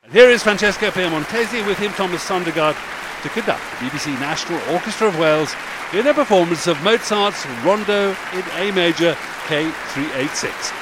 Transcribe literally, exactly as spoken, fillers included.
Here is Francesco Piemontesi with him Thomas Sondergaard to conduct the B B C National Orchestra of Wales in their performance of Mozart's Rondo in A Major K three eighty-six.